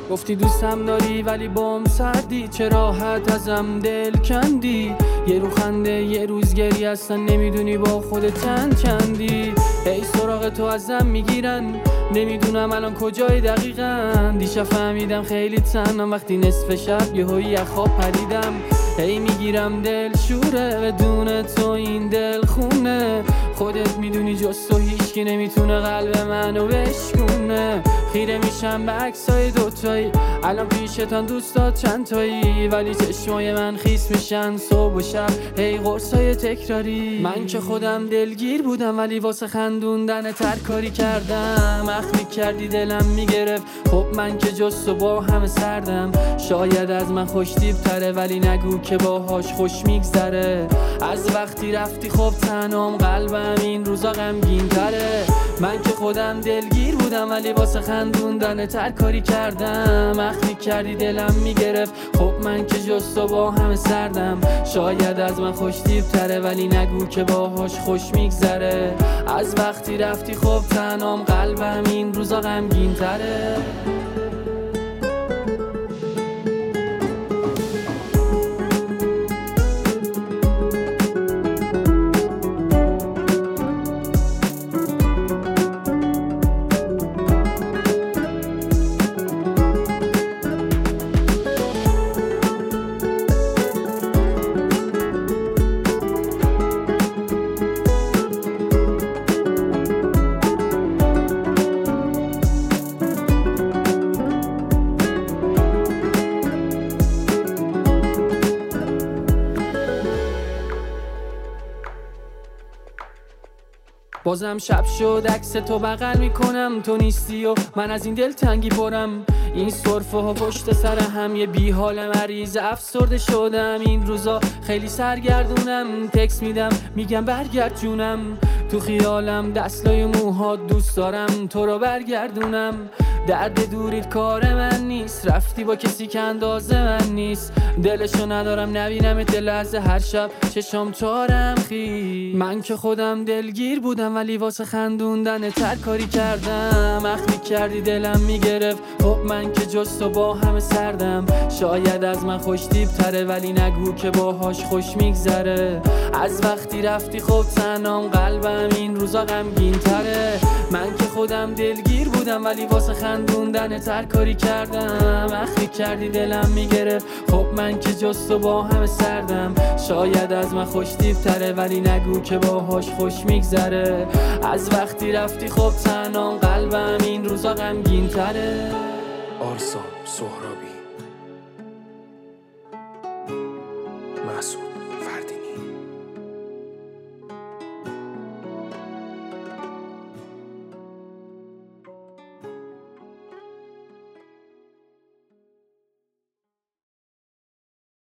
گفتی دوستم داری ولی بام سردی، چه راحت ازم دل کندی. یه رو خنده یه روز گری هستن، نمیدونی با خودت چندی. ای سراغ تو ازم میگیرن، نمیدونم الان کجای دقیقاً. دیشب فهمیدم خیلی تنم وقتی نصف شب یهویی از خواب پریدم. هی میگیرم دل شوره بدون تو این دل خونه. خودت میدونی جز تو هیچکی نمیتونه قلب منو بشکونه. خیره میشم به عکسای دوتایی، الان پیشتان دوستات چند تایی، ولی چشمای من خیس میشن صبح و شب هی قرصای تکراری. من که خودم دلگیر بودم ولی واسه خندوندن ترکاری کردم. اخمی کردی دلم میگرفت، خب من که جز تو با همه سردم. شاید از من خوشتیب تره ولی نگو که باهاش خوش میگذره. از وقتی رفتی خب تنام قلبم این روزا غمگین تره. من که خودم دلگیر بودم ولی واسه خندوندن ترکاری کردم. اخمی کردی دلم میگرفت، خب من که جز تو با همه سردم. شاید از من خوشتیب تره ولی نگو که باهاش خوش میگذره. از وقتی رفتی خب تنام قلبم این روزا غمگین تره. بازم شب شد عکس تو بغل میکنم، تو نیستی و من از این دل تنگی برم. این سرفه ها پشت سر هم یه بی حال مریض افسرده شدم. این روزا خیلی سرگردونم، تکس میدم میگم برگرد جونم. تو خیالم دستای موهات دوست دارم تو رو برگردونم. درد دوریت کار من نیست، رفتی با کسی که اندازه من نیست. دلشو ندارم نبینم ات لحظه، هر شب چشم تارم خیز. من که خودم دلگیر بودم ولی واسه خندوندن ترکاری کردم. اخمی کردی دلم میگرفت، خب من که جز تو با همه سردم. شاید از من خوشتیب تره ولی نگو که باهاش خوش میگذره. از وقتی رفتی خب تنام قلبم این روزا غمگین تره. من که خودم دلگیر بودم ولی واسه خندوندن ترکاری کردم. اخمی کردی دلم میگرفت، خب من که جز تو با همه سردم. شاید از من خوشتیب تره ولی نگو که باهاش خوش میگذره. از وقتی رفتی خب تنام قلبم این روزا غمگین تره. آرسام سهرابی، مسعود.